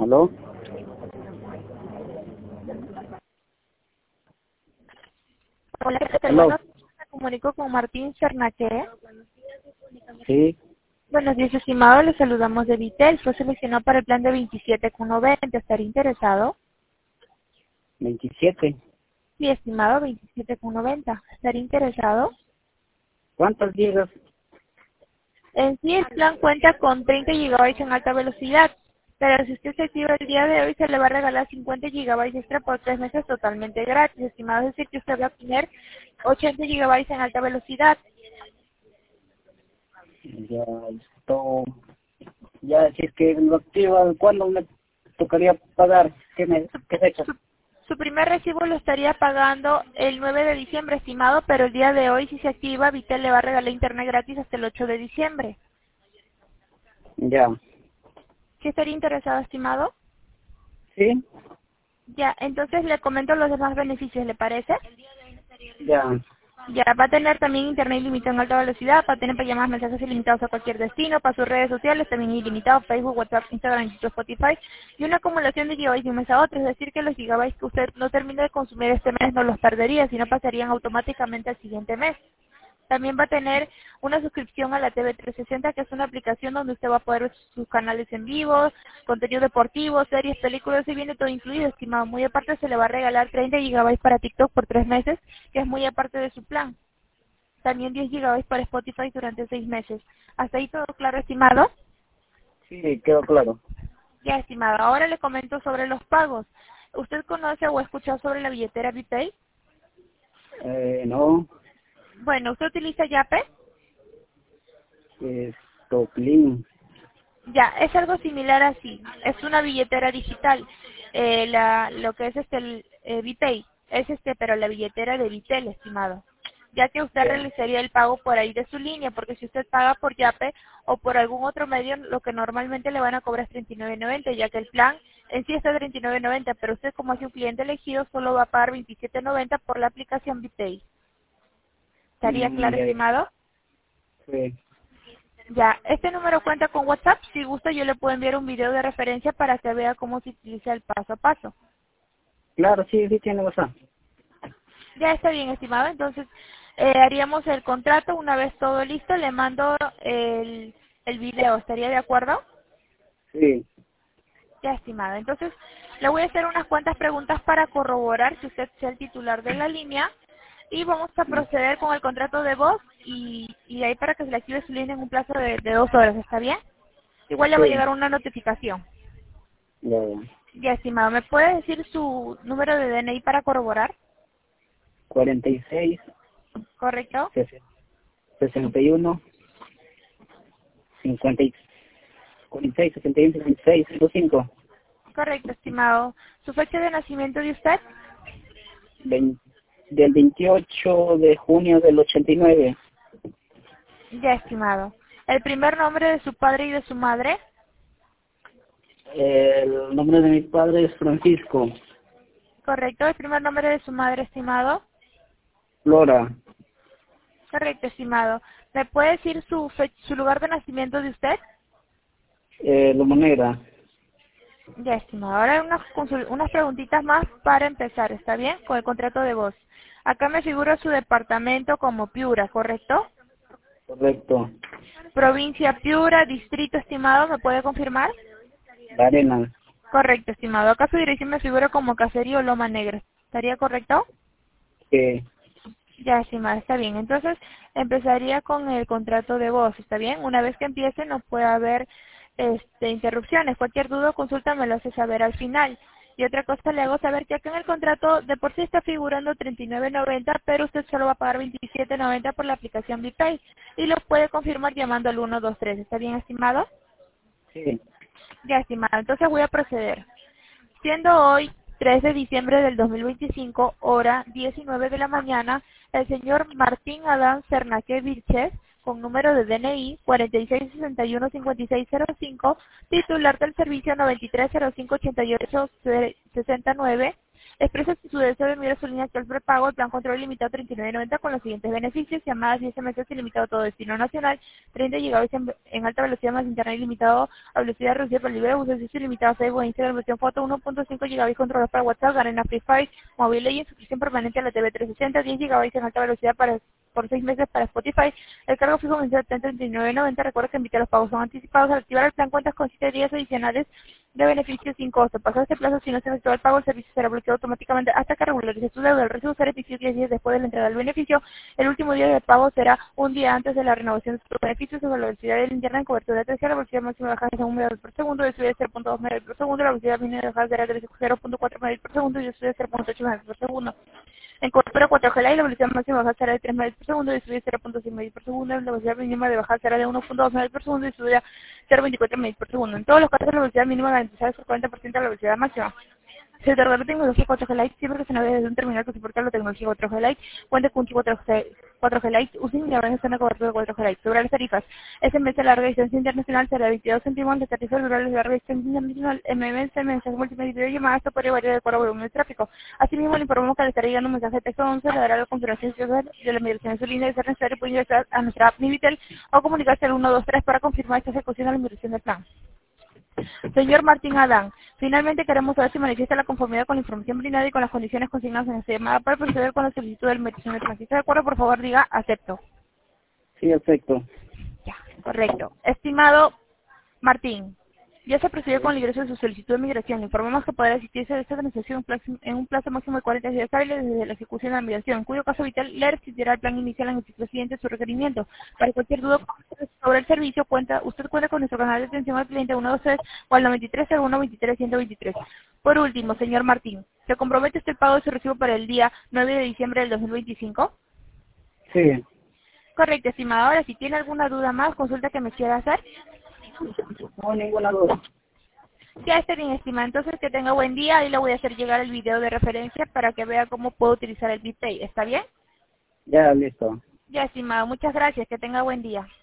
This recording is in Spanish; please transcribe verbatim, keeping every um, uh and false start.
¿Aló? Hola, ¿qué tal? ¿Aló? Bueno, me comunico con Martín Cernaque. Sí, Buenos días, estimado. Le saludamos de Vitel. Fue seleccionado para el plan de veintisiete con noventa. ¿Estaría interesado? veintisiete. Sí, estimado, veintisiete con noventa. ¿Estaría interesado? ¿Cuántos gigas? En sí, el plan cuenta con treinta gigabytes en alta velocidad. Pero si usted se activa el día de hoy, se le va a regalar cincuenta gigabytes extra por tres meses totalmente gratis, estimado. Es decir, que usted va a tener ochenta gigabytes en alta velocidad. Ya, esto, ya, si es que lo activa, ¿cuándo me tocaría pagar? ¿Qué, me, qué fecha? Su, su primer recibo lo estaría pagando el nueve de diciembre, estimado, pero el día de hoy, si se activa, Vitel le va a regalar internet gratis hasta el ocho de diciembre. Ya, ¿Qué estaría interesado, estimado? sí, Ya, entonces le comento los demás beneficios, ¿le parece? ya, Ya, va a tener también internet ilimitado en alta velocidad, va a tener para llamadas, mensajes ilimitados a cualquier destino, para sus redes sociales también ilimitado, Facebook, WhatsApp, Instagram, YouTube, Spotify, y una acumulación de gigabytes de un mes a otro, es decir, que los gigabytes que usted no termine de consumir este mes no los perdería, sino pasarían automáticamente al siguiente mes. También va a tener una suscripción a la T V trescientos sesenta, que es una aplicación donde usted va a poder ver sus canales en vivo, contenido deportivo, series, películas, y viene todo incluido, estimado. Muy aparte se le va a regalar treinta gigabytes para TikTok por tres meses, que es muy aparte de su plan. También diez gigabytes para Spotify durante seis meses. ¿Hasta ahí todo claro, estimado? sí, quedó claro. Ya, estimado. Ahora le comento sobre los pagos. ¿Usted conoce o ha escuchado sobre la billetera VPay? Eh, no, Bueno, ¿usted utiliza Yape? esto, clean, Ya, es algo similar así. Es una billetera digital. Eh, la, lo que es este el eh, VPay es este, pero la billetera de Vitel, estimado. Ya que usted ya, realizaría el pago por ahí de su línea, porque si usted paga por Yape o por algún otro medio, lo que normalmente le van a cobrar es treinta y nueve noventa, ya que el plan en sí está treinta y nueve noventa, pero usted como es un cliente elegido solo va a pagar veintisiete noventa por la aplicación VPay. ¿Estaría mm, claro, ya, estimado? sí. Ya, este número cuenta con WhatsApp. Si gusta, yo le puedo enviar un video de referencia para que vea cómo se utiliza el paso a paso. Claro, sí, sí tiene WhatsApp. Ya está bien, estimado. Entonces, eh, haríamos el contrato. Una vez todo listo, le mando el, el video. ¿Estaría de acuerdo? Sí, Ya, estimado. Entonces, le voy a hacer unas cuantas preguntas para corroborar que usted sea el titular de la línea. Y vamos a proceder con el contrato de voz y, y de ahí para que se le active su línea en un plazo de, de dos horas. ¿Está bien? Igual le va a sí, llegar una notificación. ya, ya. Ya, estimado, ¿me puede decir su número de D N I para corroborar? cuarenta y seis, ¿Correcto? sesenta y uno, cincuenta y cuarenta y seis, sesenta y uno, cincuenta y seis, ciento cinco, Correcto, estimado. ¿Su fecha de nacimiento de usted? veinte, del veintiocho de junio del ochenta y nueve. Ya, estimado. ¿El primer nombre de su padre y de su madre? El nombre de mi padre es Francisco. Correcto. ¿El primer nombre de su madre, estimado? Flora, Correcto, estimado. ¿Me puede decir su, fe- su lugar de nacimiento de usted? eh, Lomonera. Ya, estimado. Ahora unas, consul- unas preguntitas más para empezar, ¿está bien? Con el contrato de voz. Acá me figura su departamento como Piura, ¿correcto? Correcto. Provincia Piura, distrito, estimado, ¿me puede confirmar? La Arena. Correcto, estimado. Acá su dirección me figura como Caserío Loma Negra. ¿Estaría correcto? Eh, Ya, estimado, está bien. Entonces, empezaría con el contrato de voz, ¿está bien? Una vez que empiece, no puede haber este, interrupciones. Cualquier duda o consulta me lo hace saber al final. Y otra cosa, le hago saber que acá en el contrato de por sí está figurando treinta y nueve noventa, pero usted solo va a pagar veintisiete noventa por la aplicación VPay. Y lo puede confirmar llamando al uno dos tres. ¿Está bien, estimado? sí. Ya, estimado. Entonces voy a proceder. Siendo hoy tres de diciembre del dos mil veinticinco, hora diecinueve de la mañana, el señor Martín Adán Cernaque Vilches, con número de D N I cuarenta y seis sesenta y uno cincuenta y seis cero cinco, titular del servicio noventa y tres cero cinco ochenta y ocho sesenta y nueve, Expresa su deseo de enviar su línea actual prepago, el plan control ilimitado treinta y nueve noventa con los siguientes beneficios: llamadas y S M S ilimitado a todo destino nacional, treinta gigabytes en, en alta velocidad más internet ilimitado a velocidad reducida para libre uso, acceso ilimitado a Facebook, Instagram, versión foto, uno punto cinco gigabytes controlados para WhatsApp, Garena Free Fire, Mobile Legends, suscripción permanente a la T V trescientos sesenta, diez gigabytes en alta velocidad para por seis meses para Spotify, el cargo fijo mensual treinta y nueve noventa. Recuerda que emite los pagos son anticipados. Al activar el plan cuentas con siete días adicionales de beneficios sin costo. Pasado este plazo, si no se efectúa el pago, el servicio será bloqueado automáticamente hasta que regularice su deuda. El recibo será emitido diez días después de la entrega del beneficio. El último día de pago será un día antes de la renovación de sus beneficios. Sobre la velocidad del internet, cobertura terciaria, la velocidad máxima de bajada de un megabit por segundo, de subida de cero punto dos megabits por segundo, la velocidad mínima de bajada será de cero punto cuatro megabits por segundo y de subida de cero punto ocho megabits por segundo. En cobertura cuatro G Lite, la velocidad máxima de bajada será de tres megabits por segundo y subida de cero punto seis megabits por segundo. La velocidad mínima de bajada será de uno punto dos megabits por segundo y subida cero punto veinticuatro megabits por segundo. En todos los casos, la velocidad mínima garantizada es el cuarenta por ciento de la velocidad máxima. Se otorga la tecnología cuatro G Lite siempre que se navegue desde un terminal que soporta la tecnología cuatro G Lite, cuenta con cuatro G Lite, usen y abran zona de cobertura de cuatro G Lite. Sobre las tarifas, S M S de larga distancia internacional será de veintidós céntimos, las tarifas rurales de larga distancia internacional, M M S, mensajes multimedia y videollamadas, esto podría variar de acuerdo al volumen de tráfico. Asimismo, le informamos que le estará llegando un mensaje de texto once, le dará la configuración de la migración de su línea de ser necesario puede ingresar a nuestra app Nibitel o comunicarse al uno dos tres para confirmar esta ejecución de la migración del plan. Señor Martín Adán, finalmente queremos saber si manifiesta la conformidad con la información brindada y con las condiciones consignadas en esta llamada para proceder con la solicitud de migración del plan. Si está de acuerdo, por favor diga acepto. Sí, acepto. Ya, correcto. Estimado Martín, ya se procedió con el ingreso de su solicitud de migración. Le informamos que podrá asistirse a esta transacción en un plazo máximo de cuarenta días hábiles desde la ejecución de la migración, en cuyo caso vital le existirá el plan inicial en el ciclo siguiente su requerimiento. Para cualquier duda sobre el servicio, cuenta usted cuenta con nuestro canal de atención al cliente uno dos tres o al noventa y tres cero uno veintitrés ciento veintitrés. Por último, señor Martín, ¿se compromete usted el pago de su recibo para el día nueve de diciembre del dos mil veinticinco? Sí. Correcto, estimado. Ahora, si tiene alguna duda más, consulta que me quiera hacer. No hay ninguna duda. Ya está bien, estimada. Entonces, que tenga buen día. Ahí le voy a hacer llegar el video de referencia para que vea cómo puedo utilizar el BitPay. ¿Está bien? Ya, listo. Ya, estimado. Muchas gracias. Que tenga buen día.